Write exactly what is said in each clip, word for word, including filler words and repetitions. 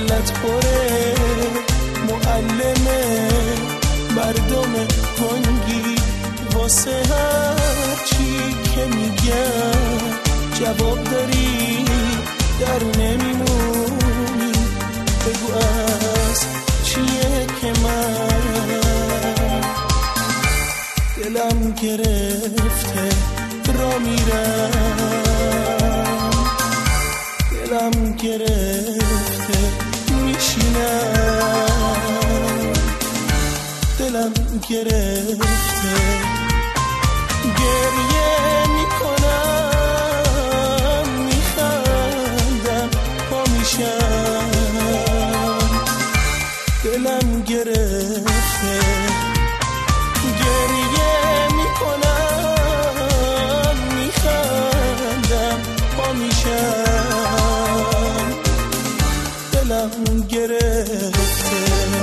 کلت پره معلمه مردم گنگی واسه هر چی که میگم جواب داری در نمیمونی بگو از چیه که من دلم گرفته را میرم دلم گرفته میشینم دلم گرفته گریه میکنم میخندم پا میشم دلم گرفته گریه میکنم میخندم پا میشم دلم گرفته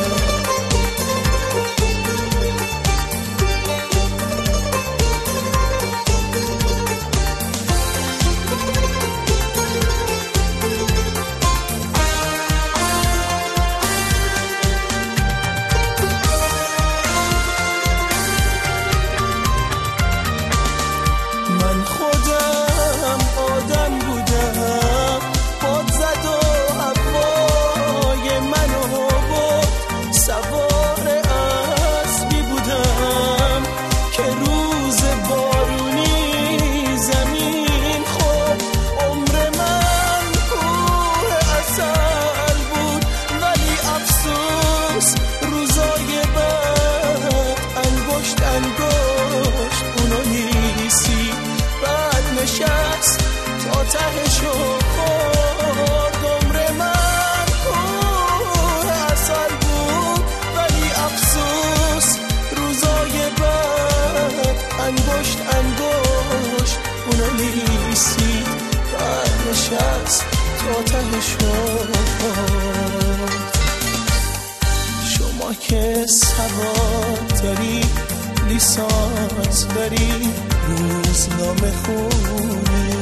تهشو خورد عمر من کوه عسل بود ولی افسوس روزای بعد انگشت انگشت اونو لیسید بعد نشست تا تهشو خورد شما که سواد داری لیسانس داری روزنامه خونی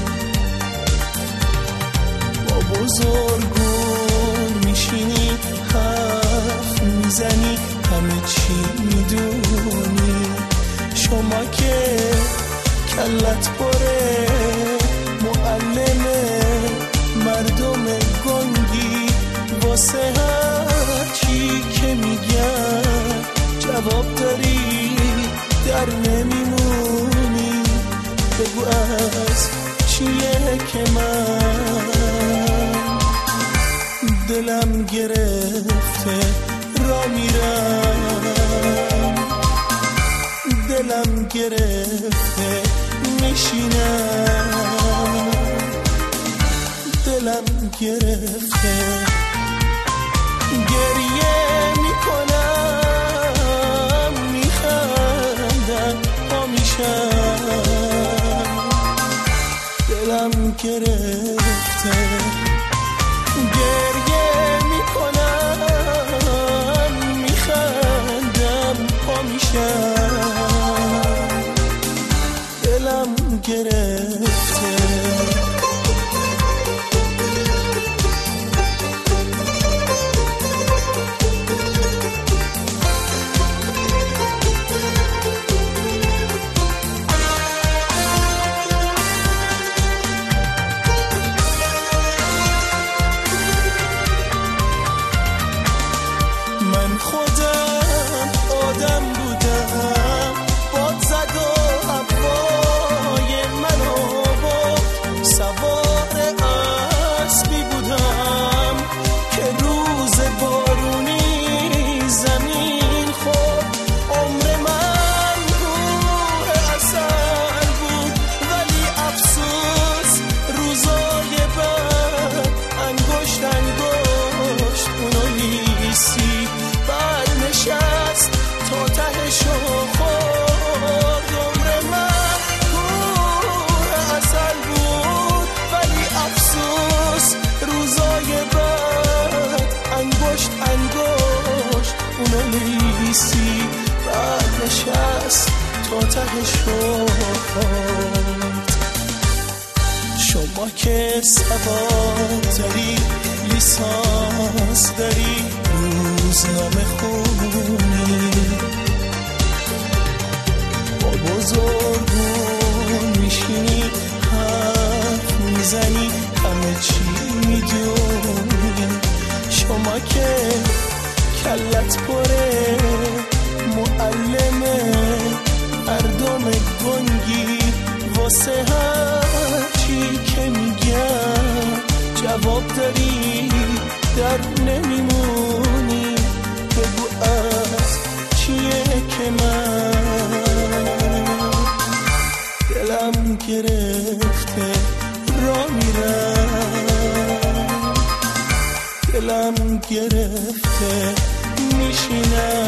بزرگون میشینی حرف میزنی همه چی میدونی شما که کلت پره معلمه مردم گنگی واسه هر چی که میگن جواب داری در نمیمونی بگو از چیه که من دلم گرفته را میرم دلم گرفته میشینم دلم گرفته گریه میکنم میخندم پا میشم دلم گرفته گریه میکنم میخندم پا میشم دلم گرفته شما که سواد داری لیسان که کلت پره معلمه مردم گنگی واسه هر چی که میگم جواب داری در نمیمونی بگو از چیه که من دلم گرفته را میرم دلم گرفته میشینم